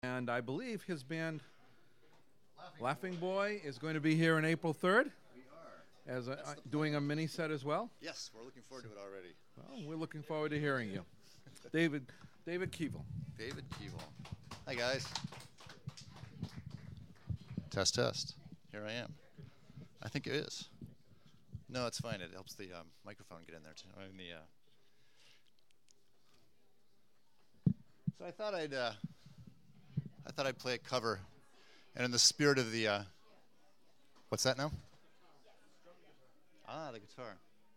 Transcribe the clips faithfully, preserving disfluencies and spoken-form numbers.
And I believe his band, Laughing, Laughing Boy, Boy, is going to be here on April third. We are. As a, uh, doing a mini set as well? Yes, we're looking forward to it already. Well, we're looking forward to hearing you. David David Keeble. David Keeble. Hi, guys. Test, test. Here I am. I think it is. No, it's fine. It helps the um, microphone get in there, too. I mean, the, uh... So I thought I'd... Uh, I thought I'd play a cover, and in the spirit of the, uh, what's that now? Ah, the guitar.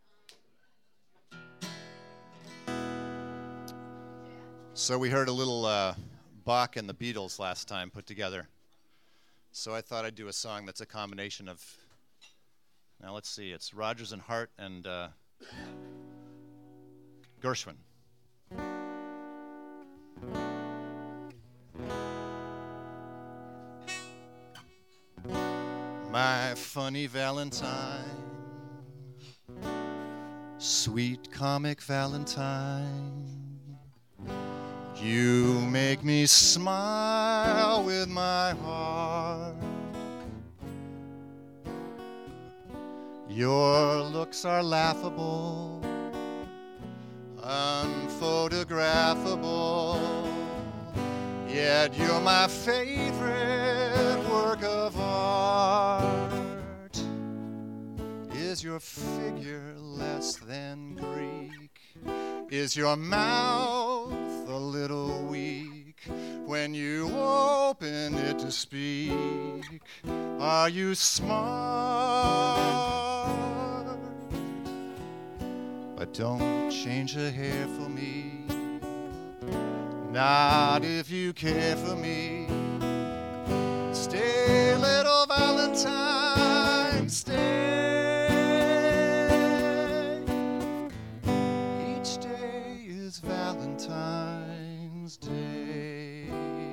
So we heard a little uh, Bach and the Beatles last time put together. So I thought I'd do a song that's a combination of, now let's see, it's Rodgers and Hart and uh, Gershwin. My funny Valentine, sweet comic Valentine, you make me smile with my heart. Your looks are laughable, unphotographable, yet you're my favorite work of art. Is your figure less than Greek? Is your mouth a little weak when you open it to speak? Are you smart? But don't change a hair for me, not if you care for me. Stay, little Valentine, stay. Each day is Valentine's Day.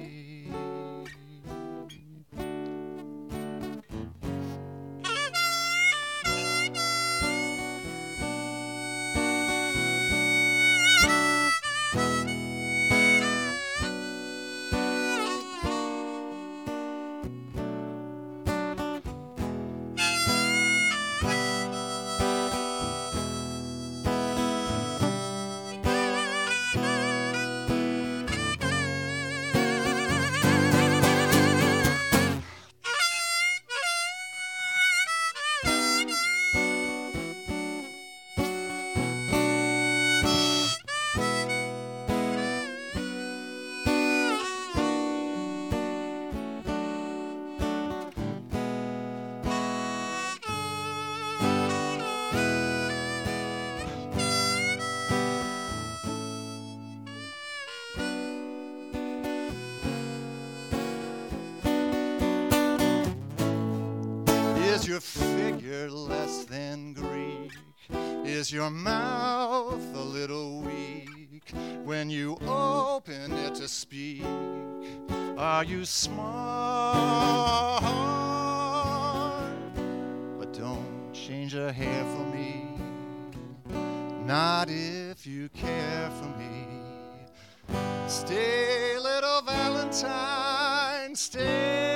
Is your figure less than Greek? Is your mouth a little weak when you open it to speak? Are you smart? But don't change a hair for me, not if you care for me. Stay, little Valentine, stay.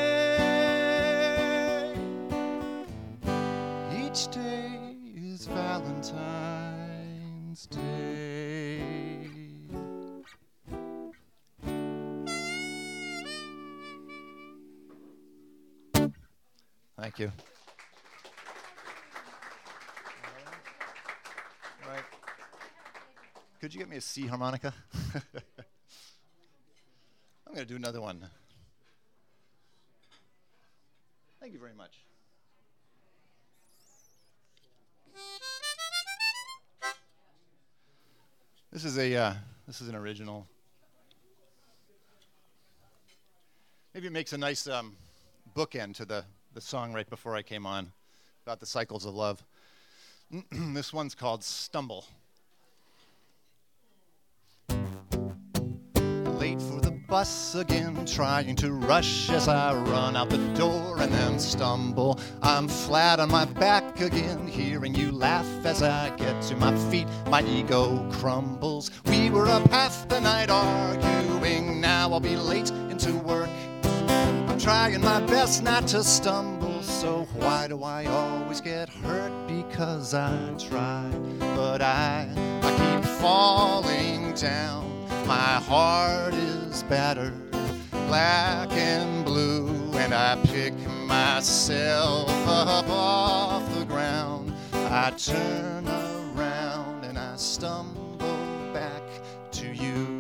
Each day is Valentine's Day. Thank you. All right. Could you get me a C harmonica? I'm going to do another one. Thank you very much. This is a uh, this is an original. Maybe it makes a nice um, bookend to the, the song right before I came on about the cycles of love. This one's called Stumble. Late for the bus again, trying to rush as I run out the door and then stumble. I'm flat on my back again, hearing you laugh as I get to my feet. My ego crumbles. We were up half the night arguing, now I'll be late into to work. I'm trying my best not to stumble, so why do I always get hurt? Because I try, but I, I keep falling down. My heart is battered, black and blue, and I pick myself up off the ground. I turn around and I stumble back to you.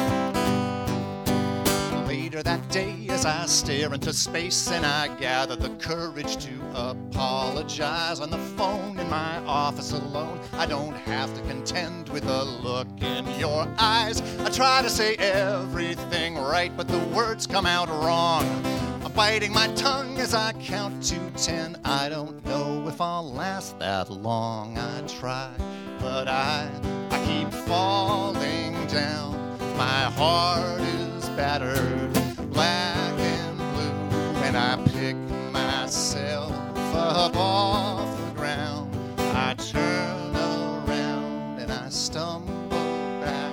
Later that day, as I stare into space and I gather the courage to apologize on the phone in my office alone, I don't have to contend with the look in your eyes. I try to say everything right, but the words come out wrong. I'm biting my tongue as I count to ten. I don't know if I'll last that long. I try, but I, I keep falling down. My heart is battered, black and blue, and I pick myself up off the ground. I turn around and I stumble back.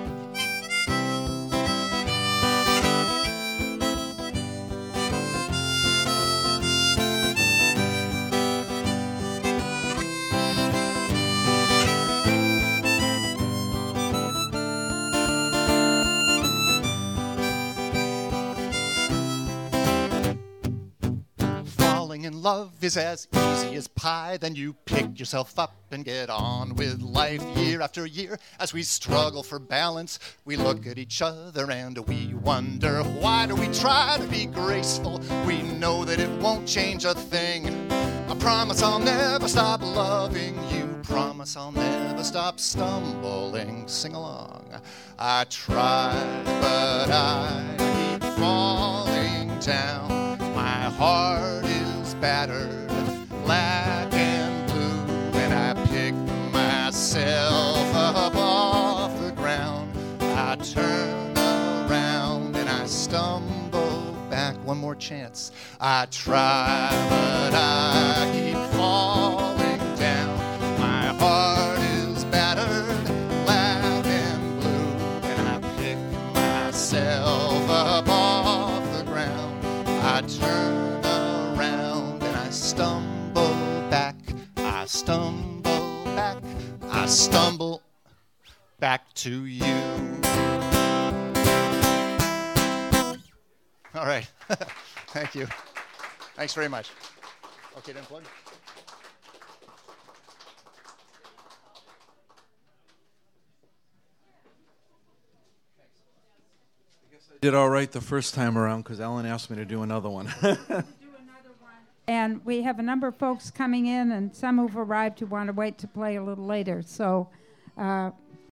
In love is as easy as pie. Then you pick yourself up and get on with life year after year. As we struggle for balance, we look at each other and we wonder, why do we try to be graceful? We know that it won't change a thing. I promise I'll never stop loving you. Promise I'll never stop stumbling. Sing along. I try, but I keep falling down. My heart is battered, black and blue, and I pick myself up off the ground. I turn around and I stumble back. One more chance. I try, but I keep falling down. My heart is battered, black and blue, and I pick myself up off the ground. I turn around and I stumble back. I stumble back. I stumble back to you. All right. Thank you. Thanks very much. Okay, then plug. Did all right the first time around because Ellen asked me to do another one. And we have a number of folks coming in and some who've arrived who want to wait to play a little later. So uh,